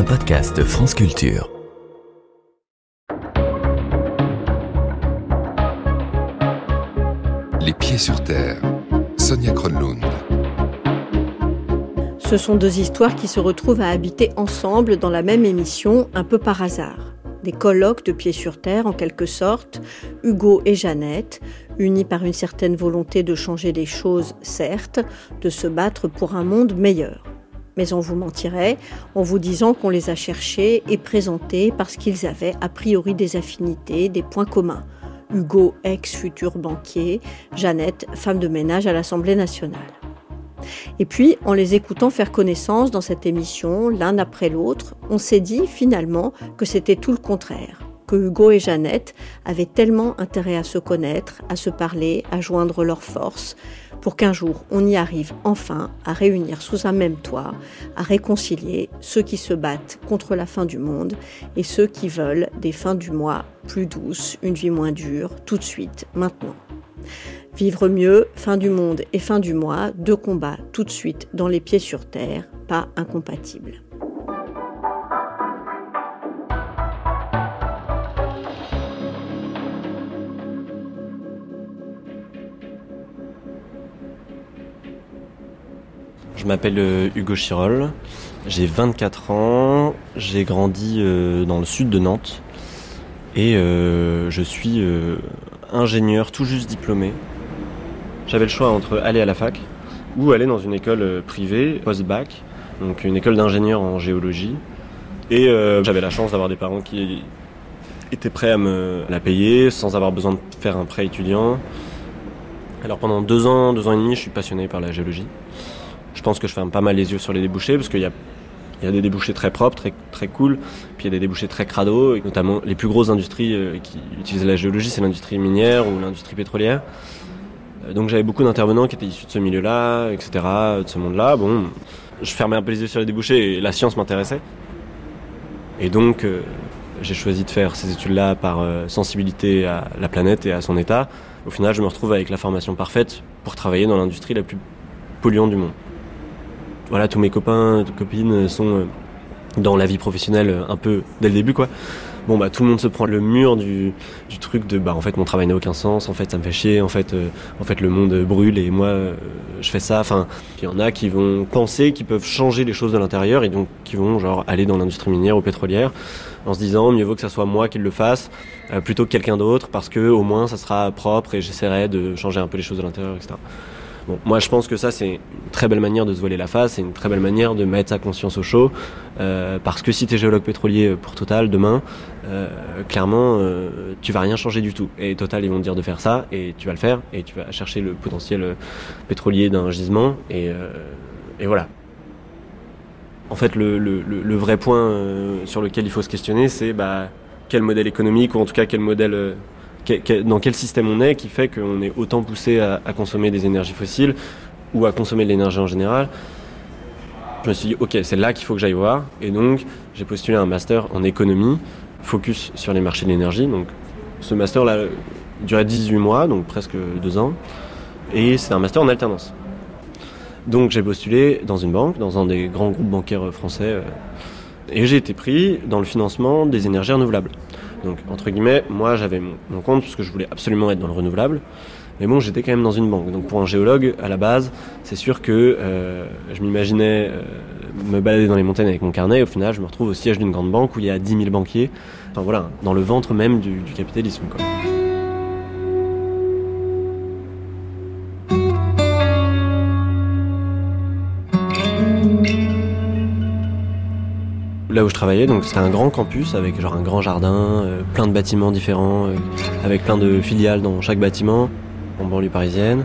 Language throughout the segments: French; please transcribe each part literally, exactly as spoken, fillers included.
un podcast France Culture. Les pieds sur terre, Sonia Kronlund. Ce sont deux histoires qui se retrouvent à habiter ensemble dans la même émission, un peu par hasard. Des colloques de pieds sur terre, en quelque sorte, Hugo et Jeannette, unis par une certaine volonté de changer les choses, certes, de se battre pour un monde meilleur. Mais on vous mentirait en vous disant qu'on les a cherchés et présentés parce qu'ils avaient a priori des affinités, des points communs. Hugo, ex-futur banquier, Jeannette, femme de ménage à l'Assemblée nationale. Et puis, en les écoutant faire connaissance dans cette émission, l'un après l'autre, on s'est dit finalement que c'était tout le contraire, que Hugo et Jeannette avaient tellement intérêt à se connaître, à se parler, à joindre leurs forces, pour qu'un jour on y arrive enfin à réunir sous un même toit, à réconcilier ceux qui se battent contre la fin du monde et ceux qui veulent des fins du mois plus douces, une vie moins dure, tout de suite, maintenant. Vivre mieux, fin du monde et fin du mois, deux combats tout de suite dans les pieds sur terre, pas incompatibles. Je m'appelle Hugo Chirol, j'ai vingt-quatre ans, j'ai grandi dans le sud de Nantes et euh, je suis euh, ingénieur tout juste diplômé. J'avais le choix entre aller à la fac ou aller dans une école privée, post-bac, donc une école d'ingénieur en géologie. Et euh, j'avais la chance d'avoir des parents qui étaient prêts à me la payer sans avoir besoin de faire un prêt étudiant. Alors pendant deux ans, deux ans et demi, je suis passionné par la géologie. Je pense que je ferme pas mal les yeux sur les débouchés parce qu'il y a, il y a des débouchés très propres, très, très cool, puis il y a des débouchés très crado, et notamment les plus grosses industries euh, qui utilisent la géologie, c'est l'industrie minière ou l'industrie pétrolière. Euh, donc j'avais beaucoup d'intervenants qui étaient issus de ce milieu-là, et cetera, de ce monde-là. Bon, je fermais un peu les yeux sur les débouchés et la science m'intéressait. Et donc euh, j'ai choisi de faire ces études-là par euh, sensibilité à la planète et à son état. Au final, je me retrouve avec la formation parfaite pour travailler dans l'industrie la plus polluante du monde. Voilà, tous mes copains, copines sont dans la vie professionnelle un peu dès le début, quoi. Bon, bah, tout le monde se prend le mur du, du truc de, bah, en fait, mon travail n'a aucun sens, en fait, ça me fait chier, en fait, euh, en fait, le monde brûle et moi, euh, je fais ça. Enfin, il y en a qui vont penser qu'ils peuvent changer les choses de l'intérieur et donc qui vont, genre, aller dans l'industrie minière ou pétrolière en se disant, mieux vaut que ça soit moi qui le fasse euh, plutôt que quelqu'un d'autre parce que, au moins, ça sera propre et j'essaierai de changer un peu les choses de l'intérieur, et cetera. Bon, moi je pense que ça c'est une très belle manière de se voiler la face, c'est une très belle manière de mettre sa conscience au chaud, euh, parce que si t'es géologue pétrolier pour Total demain, euh, clairement euh, tu vas rien changer du tout. Et Total ils vont te dire de faire ça et tu vas le faire et tu vas chercher le potentiel pétrolier d'un gisement et, euh, et voilà. En fait le, le, le vrai point euh, sur lequel il faut se questionner c'est bah, quel modèle économique ou en tout cas quel modèle... Euh, dans quel système on est qui fait qu'on est autant poussé à, à consommer des énergies fossiles ou à consommer de l'énergie en général. Je me suis dit ok, c'est là qu'il faut que j'aille voir et donc j'ai postulé un master en économie focus sur les marchés de l'énergie. Donc ce master là durait dix-huit mois, donc presque deux ans, et c'est un master en alternance. Donc j'ai postulé dans une banque, dans un des grands groupes bancaires français, et j'ai été pris dans le financement des énergies renouvelables. Donc, entre guillemets, moi, j'avais mon, mon compte parce que je voulais absolument être dans le renouvelable. Mais bon, j'étais quand même dans une banque. Donc, pour un géologue, à la base, c'est sûr que euh, je m'imaginais euh, me balader dans les montagnes avec mon carnet. Et au final, je me retrouve au siège d'une grande banque où il y a dix mille banquiers. Enfin, voilà, dans le ventre même du, du capitalisme, quoi. Là où je travaillais, donc c'était un grand campus avec genre un grand jardin, euh, plein de bâtiments différents, euh, avec plein de filiales dans chaque bâtiment, en banlieue parisienne.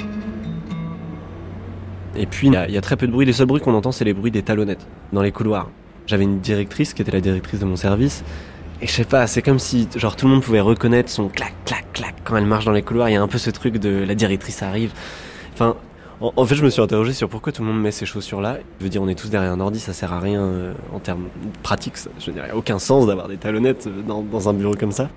Et puis il y, y a très peu de bruit, les seuls bruits qu'on entend c'est les bruits des talonnettes dans les couloirs. J'avais une directrice qui était la directrice de mon service, et je sais pas, c'est comme si genre tout le monde pouvait reconnaître son clac clac clac quand elle marche dans les couloirs, il y a un peu ce truc de la directrice arrive. Enfin, en fait, je me suis interrogé sur pourquoi tout le monde met ces chaussures-là. Je veux dire, on est tous derrière un ordi, ça sert à rien euh, en termes pratiques. Je veux dire, il n'y a aucun sens d'avoir des talonnettes dans, dans un bureau comme ça.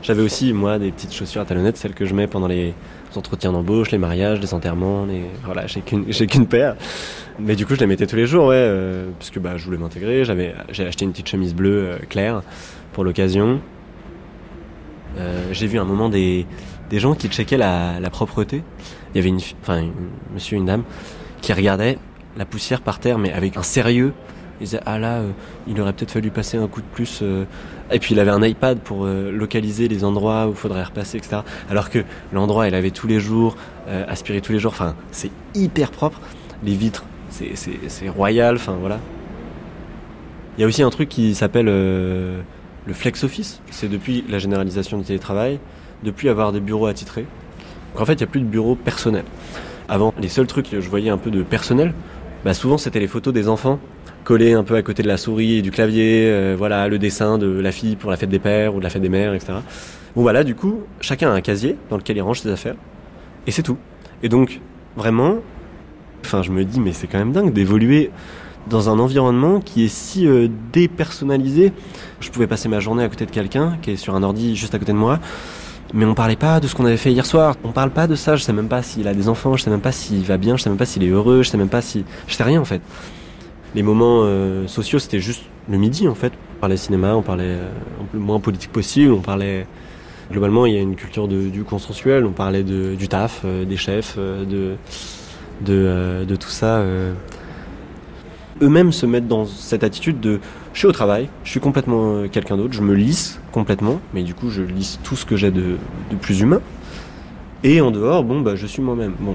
J'avais aussi, moi, des petites chaussures à talonnettes, celles que je mets pendant les entretiens d'embauche, les mariages, les enterrements, les... voilà, j'ai qu'une, j'ai qu'une paire. Mais du coup, je les mettais tous les jours, ouais, euh, parce que bah, je voulais m'intégrer. J'avais, j'ai acheté une petite chemise bleue euh, claire pour l'occasion. Euh, j'ai vu un moment des, des gens qui checkaient la, la propreté. Il y avait une, enfin, une, monsieur et une dame qui regardaient la poussière par terre, mais avec un sérieux. Il disait, ah là, euh, il aurait peut-être fallu passer un coup de plus. Euh... Et puis il avait un iPad pour euh, localiser les endroits où il faudrait repasser, et cetera. Alors que l'endroit, il avait tous les jours, euh, aspiré tous les jours. Enfin, c'est hyper propre. Les vitres, c'est, c'est, c'est royal. Enfin, voilà. Il y a aussi un truc qui s'appelle euh, le flex office. C'est depuis la généralisation du télétravail, depuis avoir des bureaux attitrés. Donc en fait, il n'y a plus de bureaux personnels. Avant, les seuls trucs que je voyais un peu de personnel, bah souvent c'était les photos des enfants collées un peu à côté de la souris et du clavier, euh, voilà, le dessin de la fille pour la fête des pères ou de la fête des mères, et cetera. Bon voilà, du coup, chacun a un casier dans lequel il range ses affaires, et c'est tout. Et donc, vraiment, enfin, je me dis, mais c'est quand même dingue d'évoluer dans un environnement qui est si euh, dépersonnalisé. Je pouvais passer ma journée à côté de quelqu'un qui est sur un ordi juste à côté de moi, mais on parlait pas de ce qu'on avait fait hier soir. On parle pas de ça. Je sais même pas s'il a des enfants, je sais même pas s'il va bien, je sais même pas s'il est heureux, je sais même pas si... Je sais rien en fait. Les moments euh, sociaux, c'était juste le midi en fait. On parlait cinéma, on parlait euh, le moins politique possible, on parlait... Globalement, il y a une culture de, du consensuel, on parlait de, du taf, euh, des chefs, euh, de, de, euh, de tout ça. Euh... Eux-mêmes se mettent dans cette attitude de je suis au travail, je suis complètement euh, quelqu'un d'autre, je me lisse complètement, mais du coup je lisse tout ce que j'ai de, de plus humain. Et en dehors, bon bah je suis moi-même. Bon.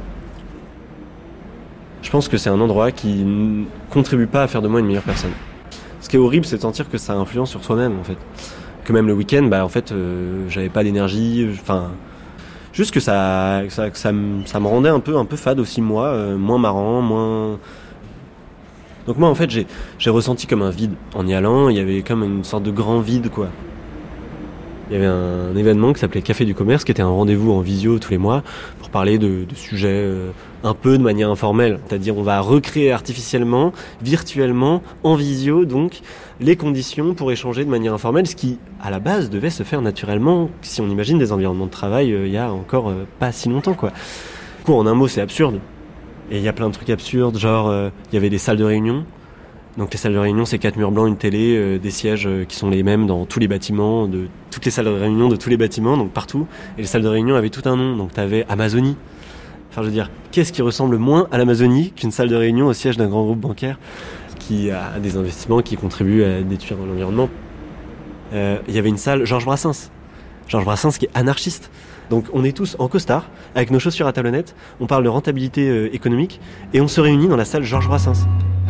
Je pense que c'est un endroit qui ne contribue pas à faire de moi une meilleure personne. Ce qui est horrible, c'est de sentir que ça influence sur soi-même en fait. Que même le week-end, bah en fait, euh, j'avais pas d'énergie, enfin... Juste que ça, ça, ça, me, ça me rendait un peu, un peu fade aussi moi, euh, moins marrant, moins... Donc moi en fait j'ai, j'ai ressenti comme un vide en y allant, il y avait comme une sorte de grand vide quoi. Il y avait un événement qui s'appelait Café du Commerce qui était un rendez-vous en visio tous les mois pour parler de, de sujets euh, un peu de manière informelle. C'est-à-dire on va recréer artificiellement, virtuellement, en visio donc les conditions pour échanger de manière informelle, ce qui à la base devait se faire naturellement si on imagine des environnements de travail euh, il y a encore euh, pas si longtemps quoi. Du coup en un mot c'est absurde. Et il y a plein de trucs absurdes, genre il euh, y avait des salles de réunion. Donc les salles de réunion, c'est quatre murs blancs, une télé, euh, des sièges euh, qui sont les mêmes dans tous les bâtiments, de toutes les salles de réunion de tous les bâtiments, donc partout. Et les salles de réunion avaient tout un nom, donc t'avais Amazonie. Enfin je veux dire, qu'est-ce qui ressemble moins à l'Amazonie qu'une salle de réunion au siège d'un grand groupe bancaire qui a des investissements qui contribuent à détruire l'environnement. Il euh, y avait une salle Georges Brassens. Georges Brassens qui est anarchiste. Donc on est tous en costard, avec nos chaussures à talonnettes, on parle de rentabilité euh, économique, et on se réunit dans la salle Georges Brassens.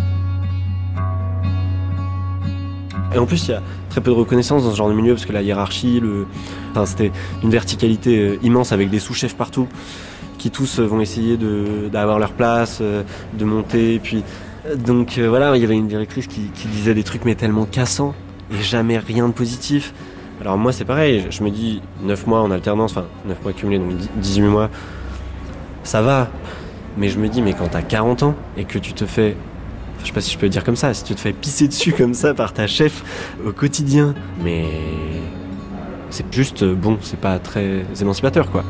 Et en plus il y a très peu de reconnaissance dans ce genre de milieu, parce que la hiérarchie, le... enfin, c'était une verticalité euh, immense avec des sous-chefs partout, qui tous euh, vont essayer de, d'avoir leur place, euh, de monter, et puis... Donc euh, voilà, il y avait une directrice qui, qui disait des trucs mais tellement cassants, et jamais rien de positif. Alors moi c'est pareil, je me dis neuf mois en alternance, enfin neuf mois cumulés, donc dix-huit mois, ça va. Mais je me dis, mais quand t'as quarante ans et que tu te fais, enfin, je sais pas si je peux le dire comme ça, si tu te fais pisser dessus comme ça par ta chef au quotidien, mais c'est juste, bon, c'est pas très émancipateur quoi.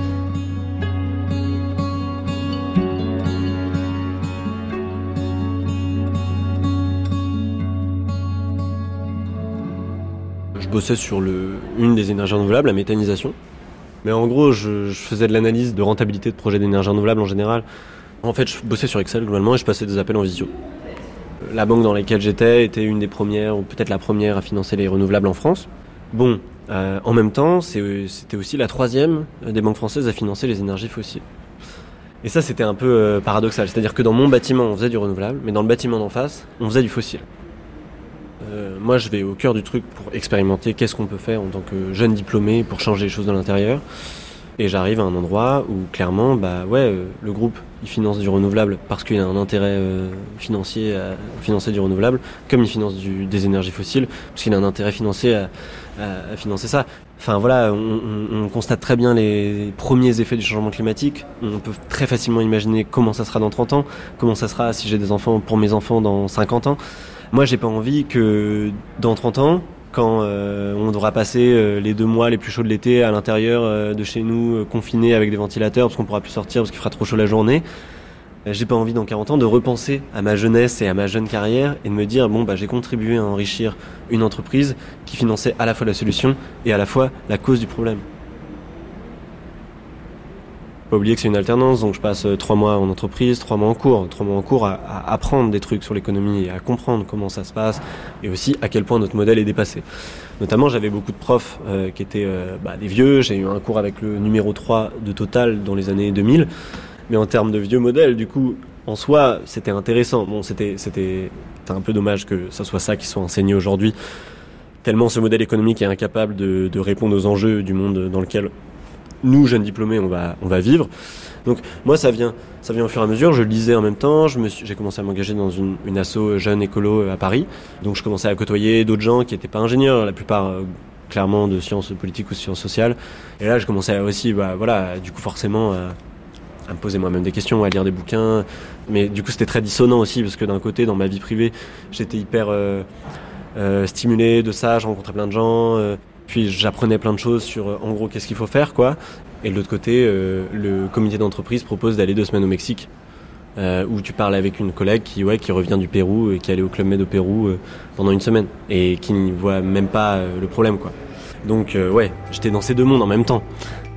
Je bossais sur le, une des énergies renouvelables, la méthanisation. Mais en gros, je, je faisais de l'analyse de rentabilité de projets d'énergie renouvelable en général. En fait, je bossais sur Excel globalement et je passais des appels en visio. La banque dans laquelle j'étais était une des premières, ou peut-être la première à financer les renouvelables en France. Bon, euh, en même temps, c'est, c'était aussi la troisième des banques françaises à financer les énergies fossiles. Et ça, c'était un peu euh, paradoxal. C'est-à-dire que dans mon bâtiment, on faisait du renouvelable, mais dans le bâtiment d'en face, on faisait du fossile. Euh, moi je vais au cœur du truc pour expérimenter qu'est-ce qu'on peut faire en tant que jeune diplômé pour changer les choses de l'intérieur, et j'arrive à un endroit où clairement bah ouais euh, le groupe il finance du renouvelable parce qu'il a un intérêt euh, financier à financer du renouvelable, comme il finance du, des énergies fossiles parce qu'il a un intérêt financier à, à, à financer ça. Enfin voilà, on, on, on constate très bien les premiers effets du changement climatique. On peut très facilement imaginer comment ça sera dans trente ans, comment ça sera si j'ai des enfants, pour mes enfants dans cinquante ans. Moi, j'ai pas envie que dans trente ans, quand euh, on devra passer euh, les deux mois les plus chauds de l'été à l'intérieur euh, de chez nous, euh, confinés avec des ventilateurs parce qu'on pourra plus sortir parce qu'il fera trop chaud la journée. Euh, j'ai pas envie dans quarante ans de repenser à ma jeunesse et à ma jeune carrière et de me dire bon bah j'ai contribué à enrichir une entreprise qui finançait à la fois la solution et à la fois la cause du problème. Pas oublier que c'est une alternance, donc je passe trois mois en entreprise, trois mois en cours, trois mois en cours à, à apprendre des trucs sur l'économie et à comprendre comment ça se passe et aussi à quel point notre modèle est dépassé. Notamment, j'avais beaucoup de profs euh, qui étaient euh, bah, des vieux. J'ai eu un cours avec le numéro trois de Total dans les années deux mille, mais en termes de vieux modèles, du coup, en soi, c'était intéressant. Bon, c'était, c'était, c'était un peu dommage que ça soit ça qui soit enseigné aujourd'hui, tellement ce modèle économique est incapable de, de répondre aux enjeux du monde dans lequel nous, jeunes diplômés, on va, on va vivre. Donc moi, ça vient, ça vient au fur et à mesure. Je le lisais en même temps. Je me suis, j'ai commencé à m'engager dans une, une asso jeune écolo à Paris. Donc je commençais à côtoyer d'autres gens qui n'étaient pas ingénieurs, la plupart euh, clairement de sciences politiques ou sciences sociales. Et là, je commençais aussi, bah, voilà, du coup forcément à, à me poser moi-même des questions, à lire des bouquins. Mais du coup, c'était très dissonant aussi parce que d'un côté, dans ma vie privée, j'étais hyper euh, euh, stimulé de ça. Je rencontrais plein de gens. Euh, Puis j'apprenais plein de choses sur, en gros, qu'est-ce qu'il faut faire, quoi. Et de l'autre côté, euh, le comité d'entreprise propose d'aller deux semaines au Mexique, euh, où tu parles avec une collègue qui, ouais, qui revient du Pérou et qui est allée au Club Med au Pérou euh, pendant une semaine et qui n'y voit même pas euh, le problème, quoi. Donc, euh, ouais, j'étais dans ces deux mondes en même temps.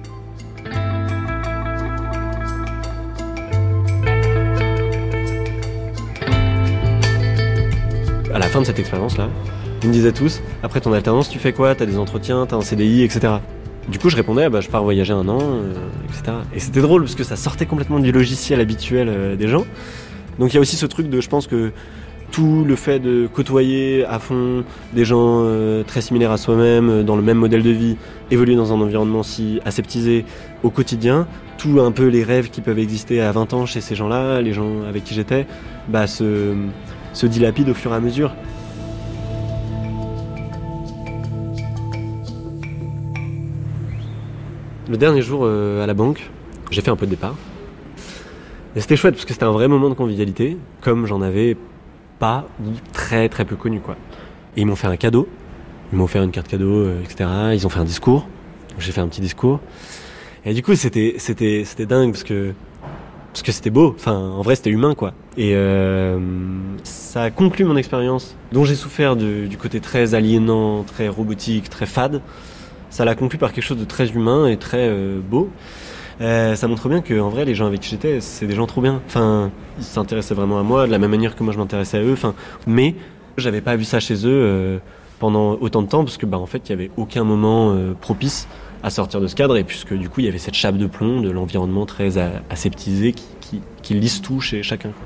À la fin de cette expérience-là, ils me disaient tous, après ton alternance, tu fais quoi? T'as des entretiens, t'as un C D I, et cetera. Du coup, je répondais, bah, je pars voyager un an, euh, et cetera. Et c'était drôle parce que ça sortait complètement du logiciel habituel euh, des gens. Donc il y a aussi ce truc de, je pense que tout le fait de côtoyer à fond des gens euh, très similaires à soi-même, euh, dans le même modèle de vie, évoluer dans un environnement si aseptisé au quotidien, tout un peu les rêves qui peuvent exister à vingt ans chez ces gens-là, les gens avec qui j'étais, bah, se, se dilapident au fur et à mesure. Le dernier jour euh, à la banque, j'ai fait un peu de départ. Et c'était chouette parce que c'était un vrai moment de convivialité, comme j'en avais pas ou très très peu connu, quoi. Et ils m'ont fait un cadeau, ils m'ont offert une carte cadeau, euh, et cetera. Ils ont fait un discours, j'ai fait un petit discours. Et du coup, c'était c'était c'était dingue parce que parce que c'était beau. Enfin, en vrai, c'était humain, quoi. Et euh, ça a conclu mon expérience, dont j'ai souffert de, du côté très aliénant, très robotique, très fade. Ça l'a conclu par quelque chose de très humain et très euh, beau. Euh, ça montre bien que, en vrai, les gens avec qui j'étais, c'est des gens trop bien. Enfin, ils s'intéressaient vraiment à moi de la même manière que moi je m'intéressais à eux. Enfin, mais j'avais pas vu ça chez eux euh, pendant autant de temps parce que, bah, en fait, il y avait aucun moment euh, propice à sortir de ce cadre et puisque du coup, il y avait cette chape de plomb de l'environnement très a- aseptisé qui, qui, qui lisse tout chez chacun, quoi.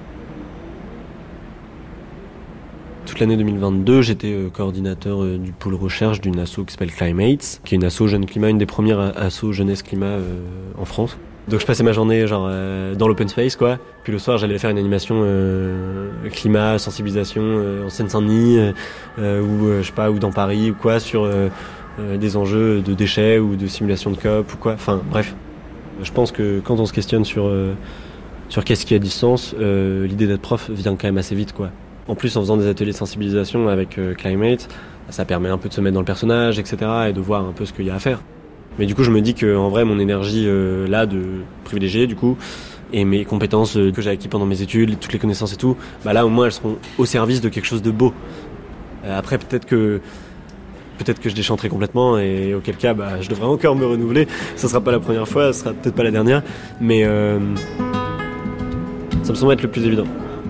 Toute l'année deux mille vingt-deux, j'étais euh, coordinateur euh, du pôle recherche d'une asso qui s'appelle Climates, qui est une asso Jeune Climat, une des premières asso jeunesse climat euh, en France. Donc je passais ma journée genre euh, dans l'open space, quoi. Puis le soir, j'allais faire une animation euh, climat, sensibilisation euh, en Seine-Saint-Denis euh, ou euh, je sais pas, ou dans Paris ou quoi, sur euh, euh, des enjeux de déchets ou de simulation de C O P ou quoi. Enfin bref, je pense que quand on se questionne sur euh, sur qu'est-ce qui a du sens, euh, l'idée d'être prof vient quand même assez vite, quoi. En plus, en faisant des ateliers de sensibilisation avec euh, Climate, ça permet un peu de se mettre dans le personnage, et cetera, et de voir un peu ce qu'il y a à faire. Mais du coup, je me dis que, en vrai, mon énergie euh, là, de privilégiée, du coup, et mes compétences euh, que j'ai acquises pendant mes études, toutes les connaissances et tout, bah là, au moins, elles seront au service de quelque chose de beau. Euh, après, peut-être que peut-être que je déchanterai complètement, et auquel cas, bah, je devrais encore me renouveler. Ça sera pas la première fois, ça sera peut-être pas la dernière, mais euh, ça me semble être le plus évident.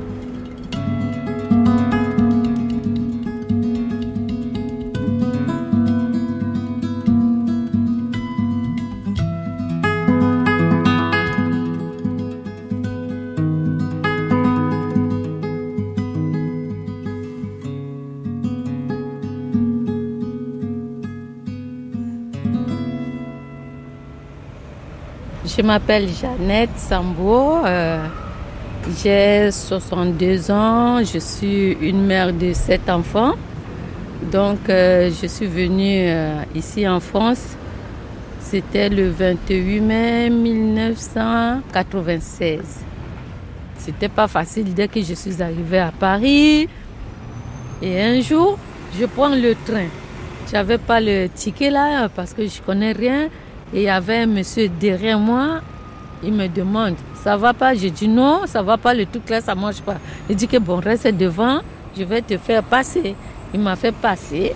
Je m'appelle Jeannette Sambo, euh, j'ai soixante-deux ans, je suis une mère de sept enfants. Donc euh, je suis venue euh, ici en France, c'était le vingt-huit mai mille neuf cent quatre-vingt-seize. C'était pas facile dès que je suis arrivée à Paris. Et un jour, Je prends le train. Je n'avais pas le ticket là parce que je ne connais rien. Et il y avait un monsieur derrière moi. Il me demande, ça va pas? Je dis non, ça va pas, le truc là, ça marche pas. Il dit que bon, reste devant, je vais te faire passer. Il m'a fait passer.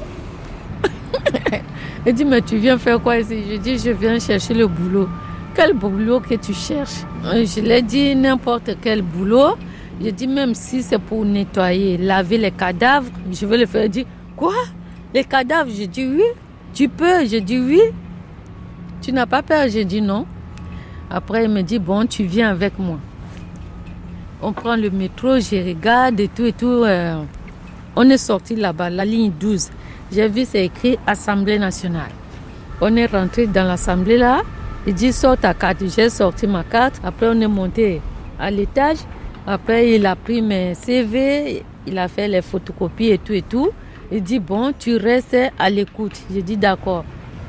Il dit, mais tu viens faire quoi ici? Je dis, je viens chercher le boulot. Quel boulot que tu cherches? Je lui ai dit n'importe quel boulot. Je dis, même si c'est pour nettoyer, laver les cadavres, je vais le faire. Il dit, quoi? Les cadavres? Je dis oui. Tu peux? Je dis oui. Tu n'as pas peur? Je dis non. Après, il me dit, bon, tu viens avec moi. On prend le métro, je regarde et tout et tout. Euh, on est sorti là-bas, la ligne douze. J'ai vu, c'est écrit Assemblée nationale. On est rentré dans l'Assemblée là. Il dit, sors ta carte. J'ai sorti ma carte. Après, on est monté à l'étage. Après, il a pris mes C V. Il a fait les photocopies et tout et tout. Il dit, bon, tu restes à l'écoute. J'ai dit, d'accord.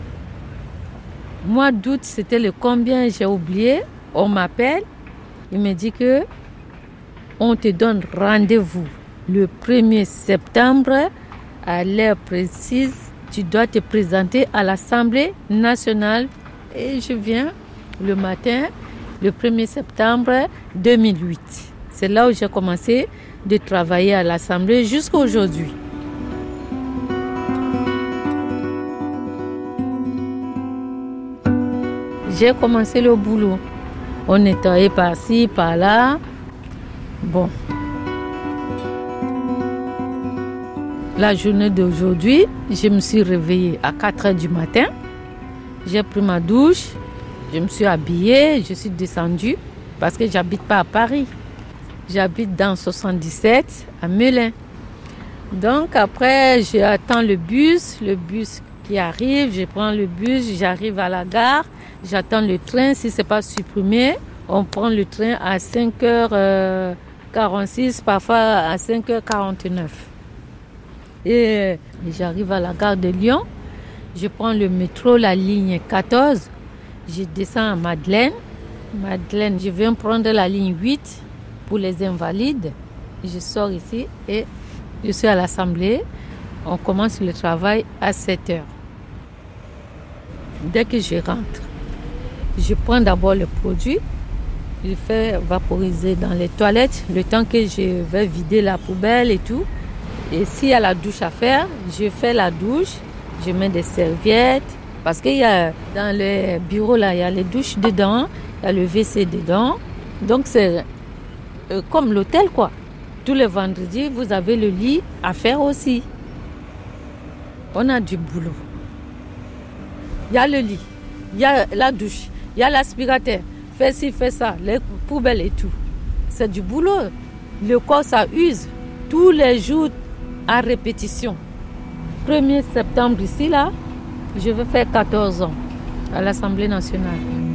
Mois d'août, c'était le combien, j'ai oublié. On m'appelle. Il me dit que on te donne rendez-vous le premier septembre à l'heure précise. Tu dois te présenter à l'Assemblée nationale. Et je viens le matin, le premier septembre deux mille huit. C'est là où j'ai commencé de travailler à l'Assemblée jusqu'à aujourd'hui. J'ai commencé le boulot. On nettoyait par-ci, par-là. Bon. La journée d'aujourd'hui, je me suis réveillée à quatre heures du matin. J'ai pris ma douche. Je me suis habillée. Je suis descendue parce que j'habite pas à Paris. J'habite dans soixante-dix-sept à Melun. Donc après, j'attends le bus. Le bus qui arrive, je prends le bus, j'arrive à la gare. J'attends le train, si ce n'est pas supprimé, on prend le train à cinq heures quarante-six, parfois à cinq heures quarante-neuf. Et j'arrive à la gare de Lyon, je prends le métro, la ligne quatorze, je descends à Madeleine. Madeleine, je viens prendre la ligne huit pour les invalides. Je sors ici et je suis à l'Assemblée. On commence le travail à sept heures. Dès que je rentre, je prends d'abord le produit, je fais vaporiser dans les toilettes le temps que je vais vider la poubelle et tout. Et s'il y a la douche à faire, je fais la douche, je mets des serviettes. Parce qu'il y a dans les bureaux là, il y a les douches dedans, il y a le W C dedans. Donc c'est euh, comme l'hôtel quoi. Tous les vendredis, vous avez le lit à faire aussi. On a du boulot. Il y a le lit, il y a la douche. Il y a l'aspirateur, fais ci, fais ça, les poubelles et tout. C'est du boulot. Le corps, ça use tous les jours à répétition. premier septembre ici, là, je vais faire quatorze ans à l'Assemblée nationale.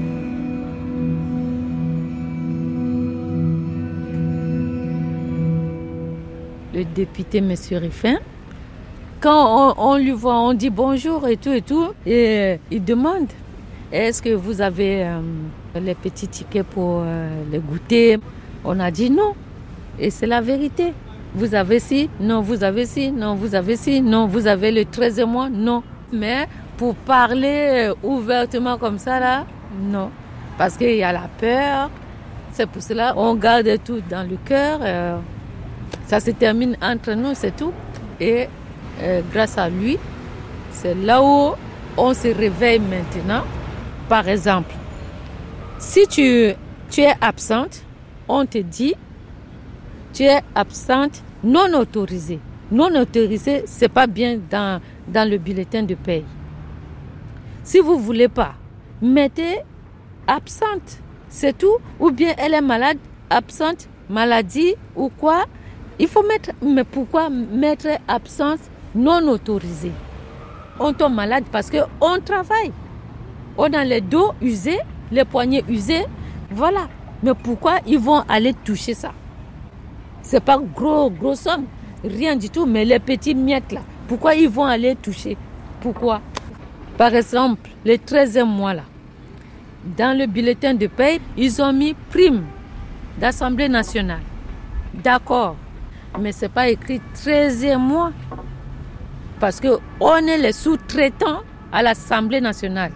Le député M. Ruffin, quand on, on lui voit, on dit bonjour et tout et tout, et il demande, est-ce que vous avez euh, les petits tickets pour euh, les goûter? On a dit non. Et c'est la vérité. Vous avez ci, non, vous avez ci, non, vous avez ci, non, vous avez le treizième mois, non. Mais pour parler ouvertement comme ça, là, non. Parce qu'il y a la peur. C'est pour cela qu'on garde tout dans le cœur. Euh, ça se termine entre nous, c'est tout. Et euh, grâce à lui, c'est là où on se réveille maintenant. Par exemple, si tu, tu es absente, on te dit, tu es absente non autorisée. Non autorisée, ce n'est pas bien dans, dans le bulletin de paye. Si vous ne voulez pas, mettez absente, c'est tout. Ou bien elle est malade, absente, maladie ou quoi. Il faut mettre, mais pourquoi mettre absente non autorisée? On tombe malade parce qu'on travaille. On a les dos usés, les poignets usés, voilà. Mais pourquoi ils vont aller toucher ça? C'est pas gros, gros somme, rien du tout, mais les petits miettes là, pourquoi ils vont aller toucher? Pourquoi? Par exemple, le treizième mois là, dans le bulletin de paie, ils ont mis prime d'Assemblée nationale. D'accord, mais c'est pas écrit treizième mois. Parce qu'on est les sous-traitants à l'Assemblée nationale.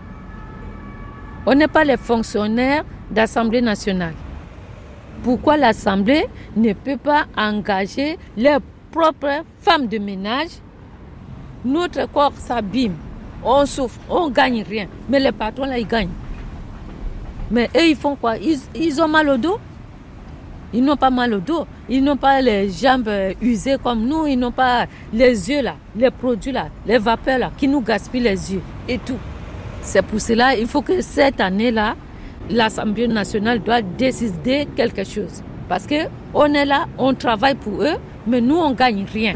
On n'est pas les fonctionnaires d'Assemblée nationale. Pourquoi l'Assemblée ne peut pas engager leurs propres femmes de ménage? Notre corps s'abîme, on souffre, on ne gagne rien. Mais les patrons, là, ils gagnent. Mais eux, ils font quoi? Ils, ils ont mal au dos. Ils n'ont pas mal au dos. Ils n'ont pas les jambes usées comme nous. Ils n'ont pas les yeux, là, les produits, là, les vapeurs, là, qui nous gaspillent les yeux et tout. C'est pour cela qu'il faut que cette année-là, l'Assemblée nationale doit décider quelque chose. Parce qu'on est là, on travaille pour eux, mais nous, on ne gagne rien.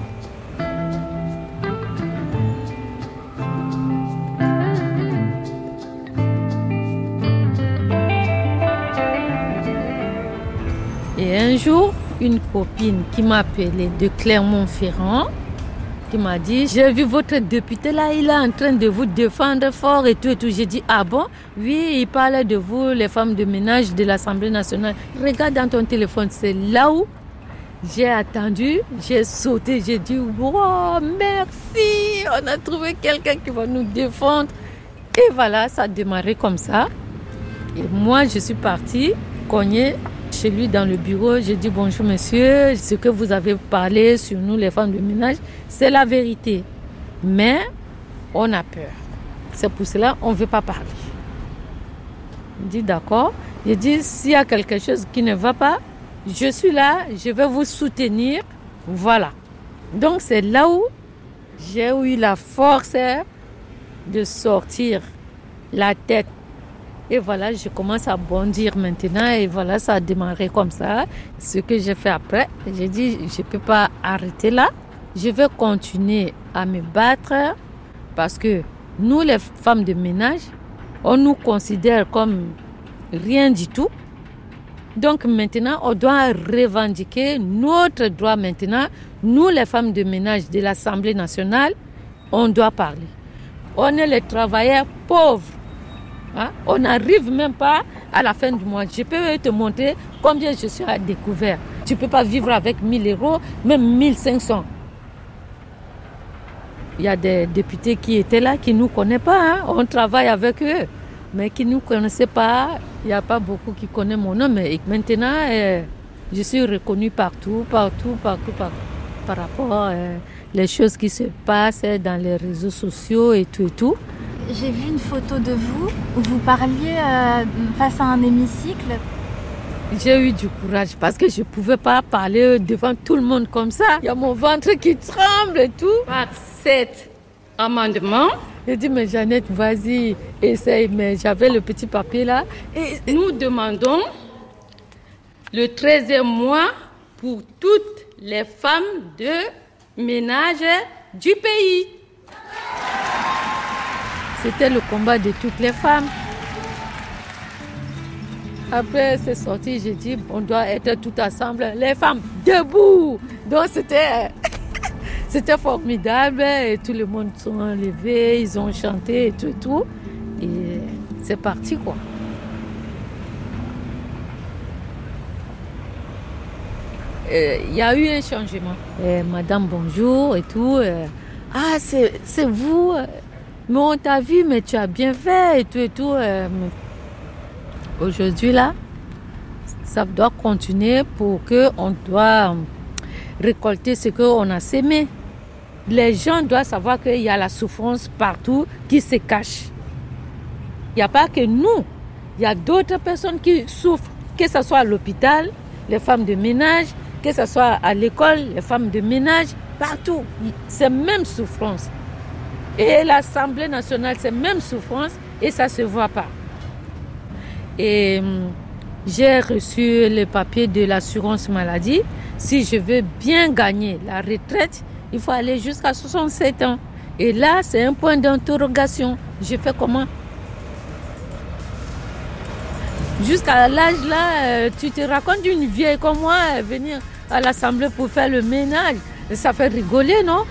Et un jour, une copine qui m'a appelée de Clermont-Ferrand, qui m'a dit, j'ai vu votre député là, il est en train de vous défendre fort et tout et tout. J'ai dit, ah bon? Oui, il parle de vous, les femmes de ménage de l'Assemblée nationale. Regarde dans ton téléphone, c'est là où j'ai attendu, j'ai sauté, j'ai dit, wow, merci, on a trouvé quelqu'un qui va nous défendre. Et voilà, ça a démarré comme ça. Et moi, je suis partie cogner chez lui dans le bureau. J'ai dit, bonjour monsieur, ce que vous avez parlé sur nous, les femmes de ménage, c'est la vérité. Mais on a peur. C'est pour cela qu'on ne veut pas parler. Il dit, d'accord. J'ai dit, s'il y a quelque chose qui ne va pas, je suis là, je vais vous soutenir. Voilà. Donc c'est là où j'ai eu la force de sortir la tête. Et voilà, je commence à bondir maintenant. Et voilà, ça a démarré comme ça. Ce que j'ai fait après, j'ai dit, je ne peux pas arrêter là. Je vais continuer à me battre parce que nous, les femmes de ménage, on nous considère comme rien du tout. Donc maintenant, on doit revendiquer notre droit maintenant. Nous, les femmes de ménage de l'Assemblée nationale, on doit parler. On est les travailleurs pauvres. Hein? On n'arrive même pas à la fin du mois. Je peux te montrer combien je suis à découvert. Tu ne peux pas vivre avec mille euros, même mille cinq cents. Il y a des députés qui étaient là, qui ne nous connaissent pas. Hein? On travaille avec eux, mais qui ne nous connaissaient pas. Il n'y a pas beaucoup qui connaissent mon nom. Mais maintenant, euh, je suis reconnue partout, partout, partout, partout. Par rapport aux euh, les choses qui se passent dans les réseaux sociaux et tout et tout. J'ai vu une photo de vous où vous parliez euh, face à un hémicycle. J'ai eu du courage parce que je ne pouvais pas parler devant tout le monde comme ça. Il y a mon ventre qui tremble et tout. Par cet amendement, j'ai dit, mais Jeannette, vas-y, essaye. Mais j'avais le petit papier là. Et nous demandons le treizième mois pour toutes les femmes de ménage du pays. C'était le combat de toutes les femmes. Après, c'est sorti, j'ai dit, on doit être tout ensemble, les femmes debout. Donc, c'était, c'était formidable. Et tout le monde sont levés, ils ont chanté et tout et tout. Et c'est parti, quoi. Il y a eu un changement. Et Madame, bonjour et tout. Et, ah, c'est, c'est vous. Mais on t'a vu, mais tu as bien fait et tout et tout. Aujourd'hui, là, ça doit continuer pour qu'on doit récolter ce qu'on a sémé. Les gens doivent savoir qu'il y a la souffrance partout qui se cache. Il n'y a pas que nous. Il y a d'autres personnes qui souffrent, que ce soit à l'hôpital, les femmes de ménage, que ce soit à l'école, les femmes de ménage, partout. C'est la même souffrance. Et l'Assemblée nationale, c'est la même souffrance et ça ne se voit pas. Et j'ai reçu le papier de l'assurance maladie. Si je veux bien gagner la retraite, il faut aller jusqu'à soixante-sept ans. Et là, c'est un point d'interrogation. Je fais comment? Jusqu'à l'âge là, tu te racontes une vieille comme moi venir à l'Assemblée pour faire le ménage. Ça fait rigoler, non?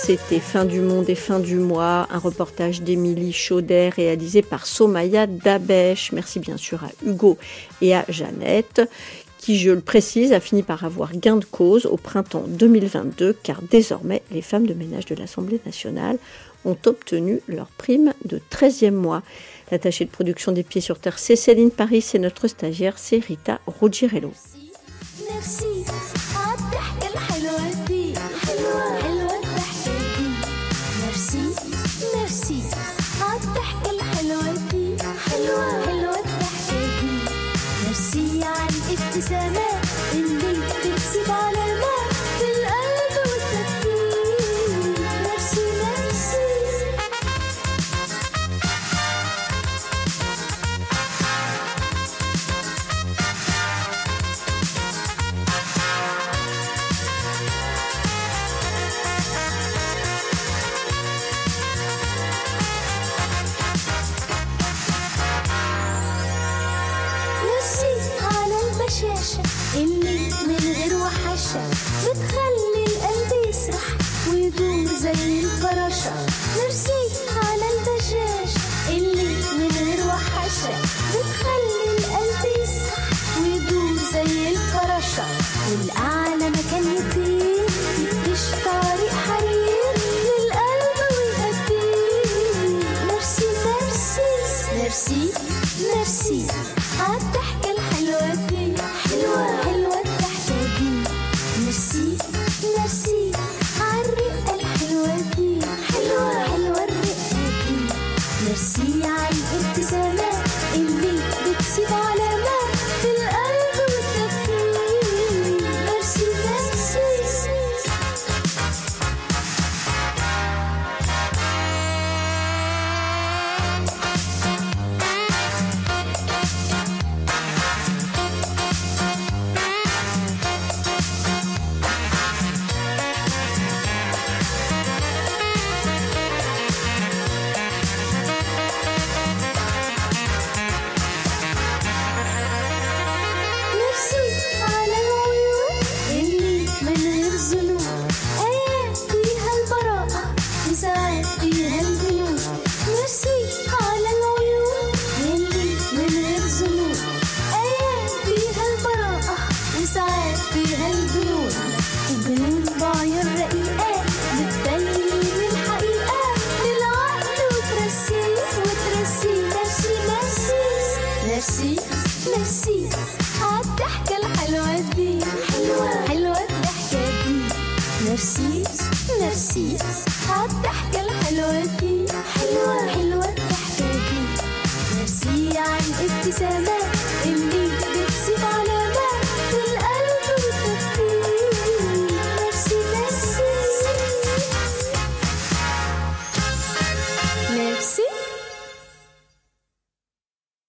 C'était Fin du monde et fin du mois, un reportage d'Émilie Chaudet réalisé par Somaya Dabèche. Merci bien sûr à Hugo et à Jeannette, qui, je le précise, a fini par avoir gain de cause au printemps deux mille vingt-deux, car désormais, les femmes de ménage de l'Assemblée nationale ont obtenu leur prime de treizième mois. L'attachée de production des Pieds sur Terre, c'est Céline Paris, et notre stagiaire, c'est Rita Ruggiero. Merci. عالضحكة الحلوة دي حلوة حلوة الضحكة دي ميرسي ميرسي عالضحكة الحلوة دي حلوة حلوة الضحكة دي ميرسي عالابتسامات اللي بتكسب علامات في القلب والتفكير ميرسي ميرسي اللي من غير وحشة بتخلي القلب يسرح ويدور زي الفراشة ميرسي على البشاشة اللي من غير وحشة بتخلي القلب يسرح ويدور زي الفراشة والأعلى مكان يطير يفرش طريق حرير للقلب ويهديه ميرسي ميرسي ميرسي ميرسي عالضحكة الحلوة دي حلوة حلوة الضحكة دي ميرسي ميرسي عالرقة الحلوة دي حلوة حلوة الرقة دي ميرسي عالابتسامات اللي بتسيب علامات في القلب والتفكير ميرسي ميرسي ميرسي ميرسي عالضحكة الحلوة دي حلوة حلوة الضحكة دي ميرسي ميرسي عالضحكة الحلوة دي حلوة حلوة الضحكة دي ميرسي عالابتسامات